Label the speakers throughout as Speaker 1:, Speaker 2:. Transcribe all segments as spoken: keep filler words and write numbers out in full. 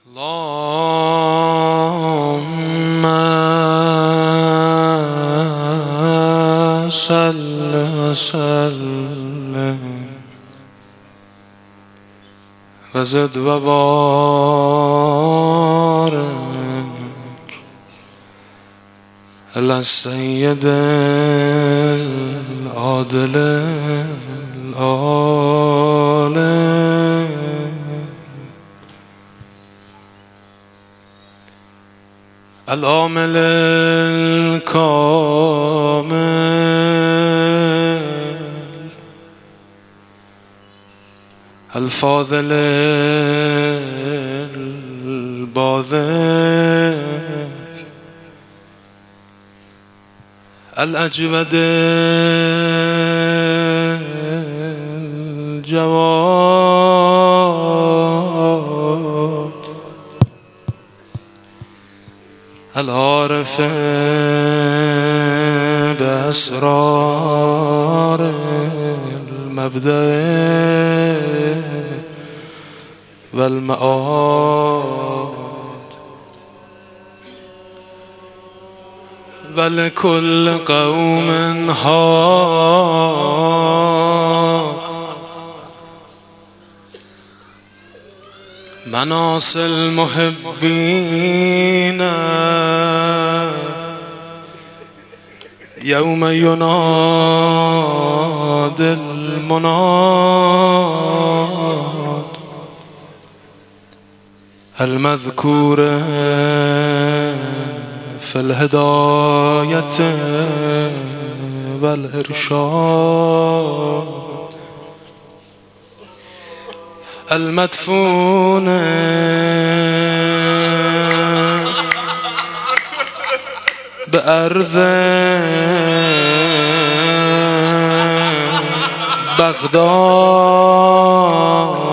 Speaker 1: اللهم صل وسلم وزد وبارك على السيد العادل العالم العامل الكامل الفاضل الباذل الأجود الجواد العارف بأسرار المبدأ والمآد ولكل قوم هاد مناص المحبين يوم ينادي المناد المذكور في الهداية والإرشاد المدفون بأرض بغداد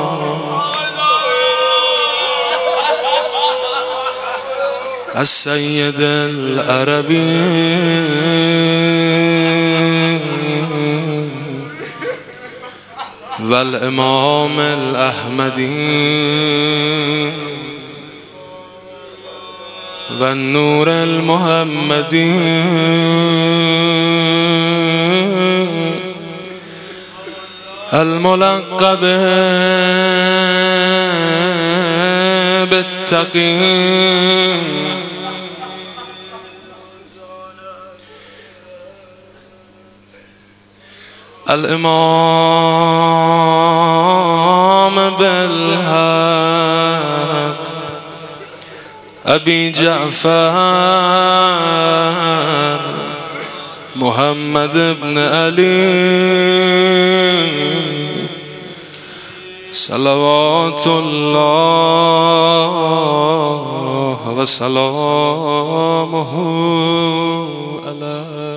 Speaker 1: السيد العربي والإمام الأحمدي والنور المحمدي الملقب بالتقي الإمام بالحق أبي جعفر محمد بن علي صلوات الله وسلامه عليه.